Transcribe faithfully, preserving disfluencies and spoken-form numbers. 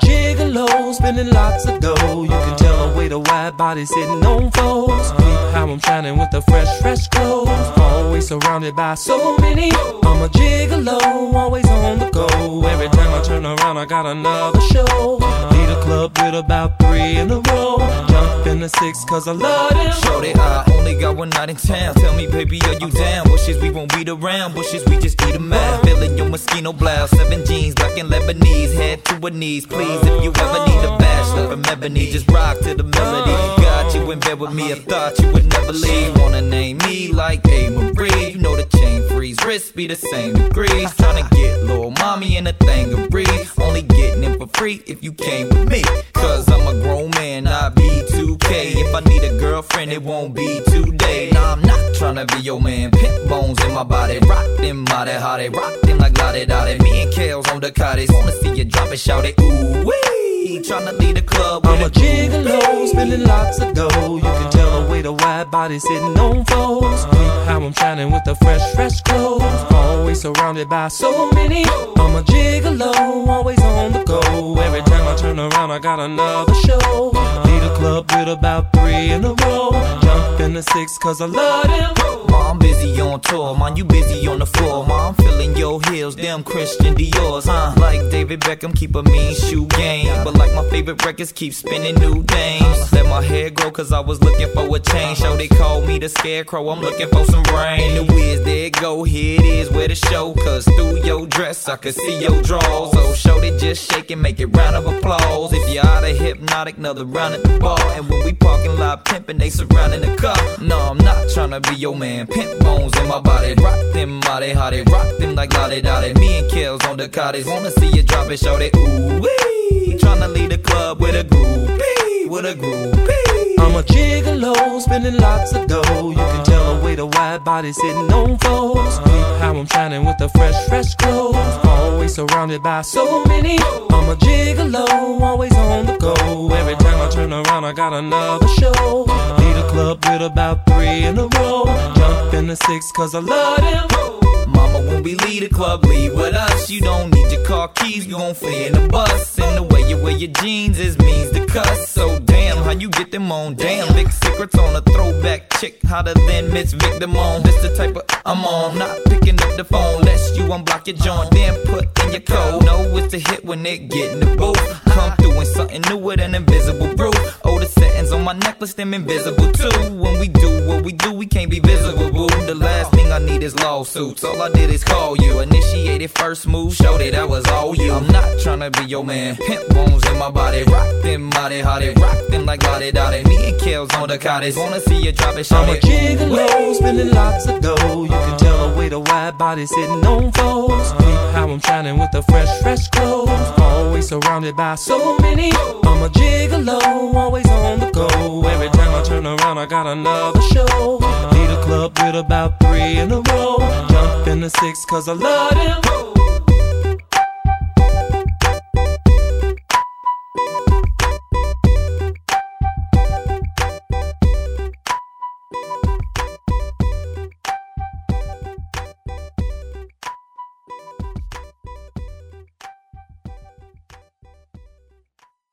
gigolo, spending lots of dough. You can tell the way the wide body sitting on foes. Peep how I'm shining with the fresh, fresh clothes. Always surrounded by so many. I'm a gigolo, always on the go. Every time I turn around, I got another show. Lead a club with about three in a row. Jump in the six, cause I love them. Shorty, I only got one night in town. Tell me, baby, are you down? Bushes, we won't beat around. Bushes, we just eat 'em out. Feeling your Moschino blouse. Seven jeans, black and Lebanese. Head to her knees, please. If you ever need a bachelor from Ebony, just rock to the melody. Got you in bed with me, I thought you would never leave. Wanna name me like A. Marie. You know the chain freeze, wrist be the same degrees. Tryna get little mommy in a thing of breeze. Only getting it for free if you came with me. Cause I'm a grown man, I be two K. If I need a girlfriend, it won't be today. Nah, I'm not tryna be your man. Pimp bones in my body. Rock them body, how they rock them like lottie dottie. Me and Kale's on the cottage. Wanna see you drop it, shout it, ooh wee. Tryna lead the club. I'm a gigolo, spending lots of dough. You can tell the way the wide body sitting on foes. Peep how I'm shining with the fresh, fresh clothes. Always surrounded by so many. I'm a gigolo, always on the go. Every time I turn around, I got another show. Lead a club with about three in a row. Jump in the six, cause I love them. Mom busy on tour, man, you busy on the floor. Mom feeling your heels, them Christian Dior's, huh? Like David Beckham, keep a mean shoe game. But like my favorite records, keep spinning new dames. Let my hair grow, cause I was looking for a change. So they call me the scarecrow, I'm looking for some rain. The whiz, there it go, here it is, where the show. Cause through your dress, I could see your drawers. So show they just shake and make it round of applause. If you're out of hypnotic, another round at the bar. And when we parking lot pimping, they surrounding the car. No, I'm not tryna be your man. Pimp bones in my body, rock them body, how they rock them like lottie dottie. Me and Kale's on the cottage, wanna see you drop it, show they ooh wee. Tryna lead the club with a groupie, with a groupie. I'm a gigolo, spending lots of dough. You can tell the way the wide body sitting on foes. Peep how I'm shining with the fresh, fresh clothes. Always surrounded by so many. I'm a gigolo, always on the go. Every time I turn around, I got another show. Lead a club with about three in a row. Jump in the six, cause I love them. Mama, when we leave the club, leave with us. You don't need your car keys, you gon' flee in the bus. And the way you wear your jeans is means to cuss. So damn, how you get them on? Damn, big secrets on a throwback chick, hotter than Miss Victim on. This the type of I'm on, not picking up the phone. Lest you unblock your joint, then put in your code. No, it's a hit when it get in the booth. Come through in something new with an invisible brew. Oh, the settings on my necklace, them invisible too. When we do what we do, we can't be visible, boo. The last thing I need is lawsuits. All I did is call you. Initiated first move, showed it that was all you. I'm not tryna be your man. Pimp bones in my body, rock them body, how they rock them like lottie dottie. Me and Kale's on the cottage, wanna see you drop it, show I'm a it. gigolo, spending lots of dough. You can tell the way the wide body sitting on foes. Peep how I'm shining with the fresh, fresh clothes. Always surrounded by so many. I'm a gigolo, always on the go. Every time I turn around, I got another show. Lead a club with about three in a row. Jump in the six, cause I love them.